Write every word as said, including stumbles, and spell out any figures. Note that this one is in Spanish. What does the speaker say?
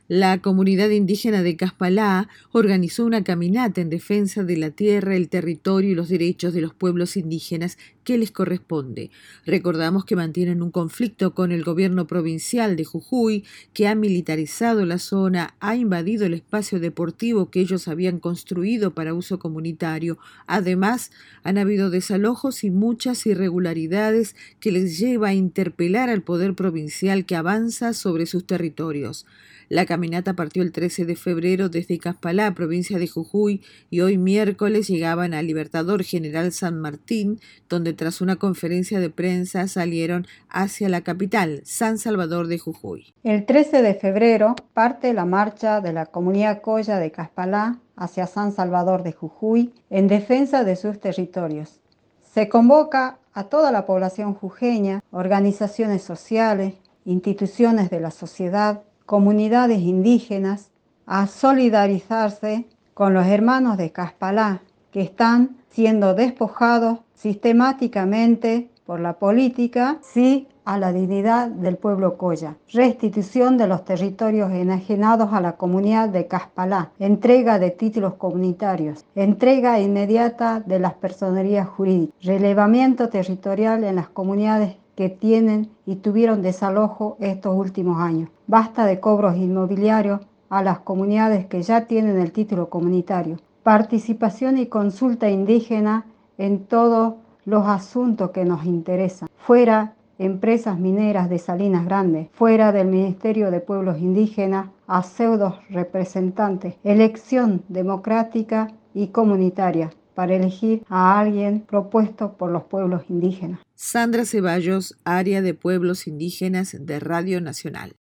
La comunidad indígena de Caspalá organizó una caminata en defensa de la tierra, el territorio y los derechos de los pueblos indígenas que les corresponde. Recordamos que mantienen un conflicto con el gobierno provincial de Jujuy, que ha militarizado la zona, ha invadido el espacio deportivo que ellos habían construido para uso comunitario. Además, han habido desalojos y muchas irregularidades que les lleva a interpelar al poder provincial que avanza sobre sus territorios. La caminata partió el trece de febrero desde Caspalá, provincia de Jujuy, y hoy miércoles llegaban a Libertador General San Martín, donde tras una conferencia de prensa salieron hacia la capital, San Salvador de Jujuy. El trece de febrero parte la marcha de la comunidad Colla de Caspalá hacia San Salvador de Jujuy en defensa de sus territorios. Se convoca a toda la población jujeña, organizaciones sociales, instituciones de la sociedad, comunidades indígenas, a solidarizarse con los hermanos de Caspalá que están siendo despojados sistemáticamente por la política, sí a la dignidad del pueblo Colla, restitución de los territorios enajenados a la comunidad de Caspalá, entrega de títulos comunitarios, entrega inmediata de las personerías jurídicas, relevamiento territorial en las comunidades que tienen y tuvieron desalojo estos últimos años. Basta de cobros inmobiliarios a las comunidades que ya tienen el título comunitario. Participación y consulta indígena en todos los asuntos que nos interesan. Fuera empresas mineras de Salinas Grandes, fuera del Ministerio de Pueblos Indígenas, a pseudos representantes. Elección democrática y comunitaria para elegir a alguien propuesto por los pueblos indígenas. Sandra Ceballos, Área de Pueblos Indígenas de Radio Nacional.